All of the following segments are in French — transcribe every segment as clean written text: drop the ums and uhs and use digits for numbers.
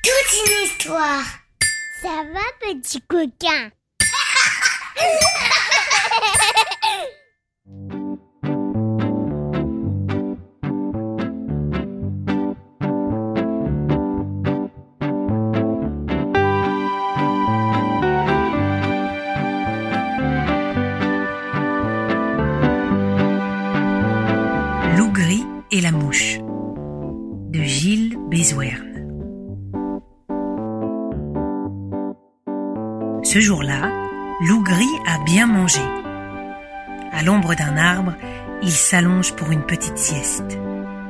toute une histoire. Ça va, petit coquin? Loup gris et la mouche de Gilles Bézouerne. Ce jour-là, Loup gris a bien mangé. À l'ombre d'un arbre, il s'allonge pour une petite sieste.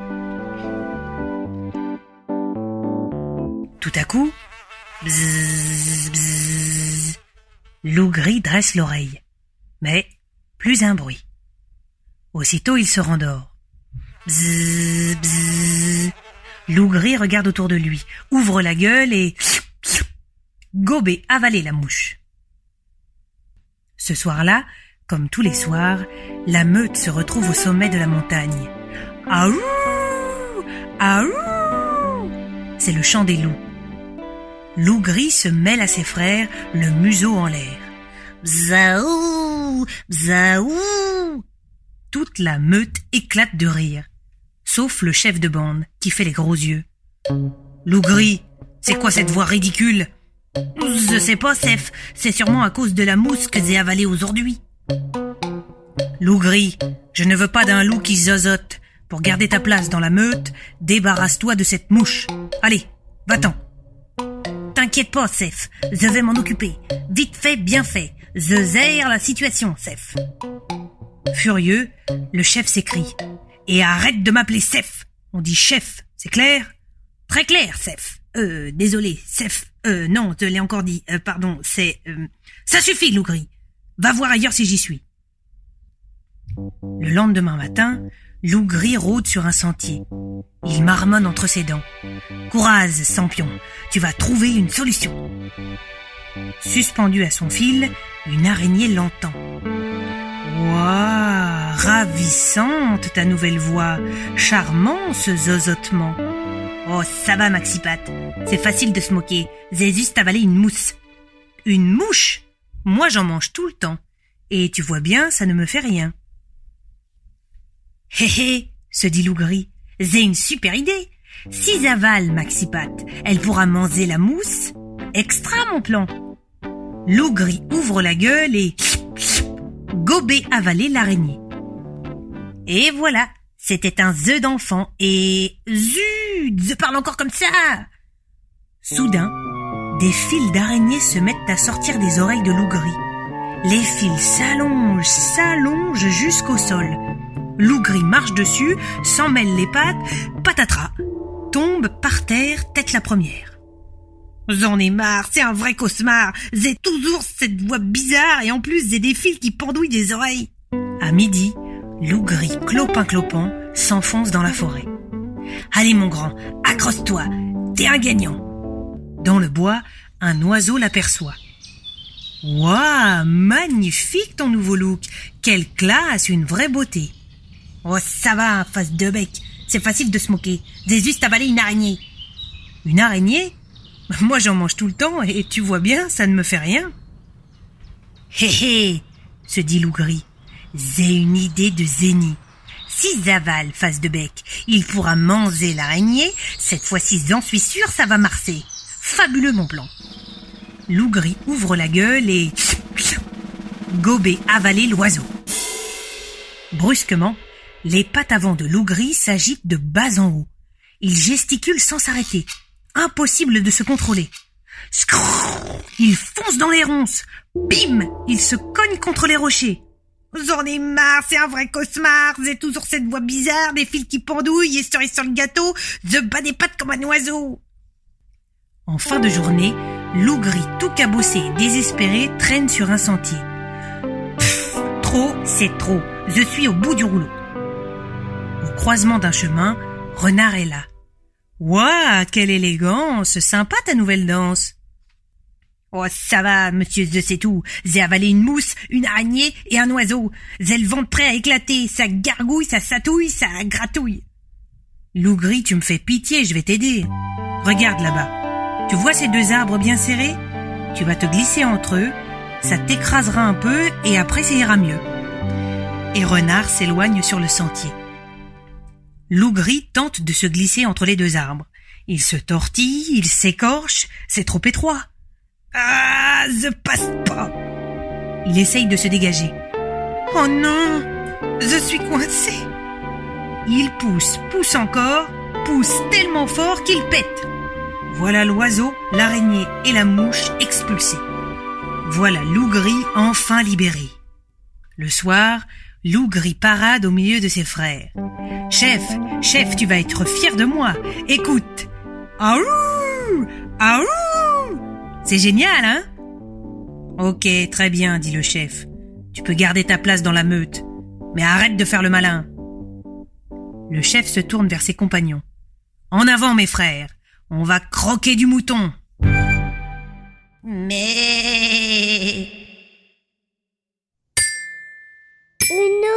Tout à coup, bzzz, bzzz, Loup gris dresse l'oreille, mais plus un bruit. Aussitôt, il se rendort. Bzzz, bzzz. Loup gris regarde autour de lui, ouvre la gueule et gobé avaler la mouche. Ce soir-là, comme tous les soirs, la meute se retrouve au sommet de la montagne. Aouh! Aouh! C'est le chant des loups. Loup gris se mêle à ses frères, le museau en l'air. Bzaou! Bzaou! Toute la meute éclate de rire, sauf le chef de bande qui fait les gros yeux. Loup gris, c'est quoi cette voix ridicule? Je sais pas, Sef, c'est sûrement à cause de la mousse que j'ai avalée aujourd'hui. Loup gris, je ne veux pas d'un loup qui zozote. Pour garder ta place dans la meute, débarrasse-toi de cette mouche. Allez, va-t'en. T'inquiète pas, Sef, je vais m'en occuper. Vite fait, bien fait. Je gère la situation, Sef. Furieux, le chef s'écrie. Et arrête de m'appeler Sef. On dit chef, c'est clair? Très clair, Sef. Désolé, Sef. Non, je l'ai encore dit. Pardon, c'est... Ça suffit, Loup gris. Va voir ailleurs si j'y suis. Le lendemain matin, Loup gris rôde sur un sentier. Il marmonne entre ses dents. Courage, Sampion, tu vas trouver une solution. Suspendue à son fil, une araignée l'entend. Ouah, ravissante ta nouvelle voix, charmant ce zozotement. Oh, ça va, Maxipat, c'est facile de se moquer, j'ai juste avalé une mousse. Une mouche? Moi, j'en mange tout le temps. Et tu vois bien, ça ne me fait rien. Hé hé, se dit Loup gris, j'ai une super idée. Si j'avale Maxipat, elle pourra manger la mousse. Extra, mon plan. Loup gris ouvre la gueule et... gobé avaler l'araignée. Et voilà, c'était un œuf d'enfant et... zut, je parle encore comme ça. Soudain, des fils d'araignée se mettent à sortir des oreilles de Loup gris. Les fils s'allongent jusqu'au sol. Loup gris marche dessus, s'en mêle les pattes, patatras, tombe par terre, tête la première. J'en ai marre, c'est un vrai cauchemar. J'ai toujours cette voix bizarre et en plus j'ai des fils qui pendouillent des oreilles. À midi, Loup gris clopin-clopant s'enfonce dans la forêt. Allez mon grand, accroche-toi, t'es un gagnant. Dans le bois, un oiseau l'aperçoit. Waouh, magnifique ton nouveau look. Quelle classe, une vraie beauté. Oh ça va, face de bec, c'est facile de se moquer. J'ai juste avalé une araignée. Une araignée? Moi j'en mange tout le temps et tu vois bien, ça ne me fait rien. Hé hé, se dit Loup gris, j'ai une idée de génie. Si j'avale face de bec, il pourra manger l'araignée. Cette fois-ci, j'en suis sûr, ça va marcher. Fabuleux mon plan. Loup gris ouvre la gueule et... gobé avaler l'oiseau. Brusquement, les pattes avant de Loup gris s'agitent de bas en haut. Il gesticule sans s'arrêter. Impossible de se contrôler. Il fonce dans les ronces. Bim! Il se cogne contre les rochers. J'en ai marre, c'est un vrai cauchemar. J'ai toujours cette voix bizarre, des fils qui pendouillent et cerise sur le gâteau. Je bats des pattes comme un oiseau. En fin de journée, Loup gris tout cabossé et désespéré traîne sur un sentier. Pff, trop, c'est trop. Je suis au bout du rouleau. Au croisement d'un chemin, Renard est là. Ouah, quelle élégance! Sympa ta nouvelle danse. Oh, ça va, monsieur, je sais tout. J'ai avalé une mousse, une araignée et un oiseau. J'ai le ventre prêt à éclater. Ça gargouille, ça satouille, ça gratouille. Loup gris, tu me fais pitié, je vais t'aider. Regarde là-bas. Tu vois ces deux arbres bien serrés? Tu vas te glisser entre eux, ça t'écrasera un peu et après ça ira mieux. Et Renard s'éloigne sur le sentier. Loup gris tente de se glisser entre les deux arbres. Il se tortille, il s'écorche, c'est trop étroit. Ah, je passe pas. Il essaye de se dégager. Oh non, je suis coincé. Il pousse encore, pousse tellement fort qu'il pète. Voilà l'oiseau, l'araignée et la mouche expulsés. Voilà Loup gris enfin libéré. Le soir, Loup gris parade au milieu de ses frères. Chef, tu vas être fier de moi. Écoute. Aouh! Aouh! C'est génial, hein? Ok, très bien, dit le chef. Tu peux garder ta place dans la meute, mais arrête de faire le malin. Le chef se tourne vers ses compagnons. En avant, mes frères, on va croquer du mouton. Mais... Une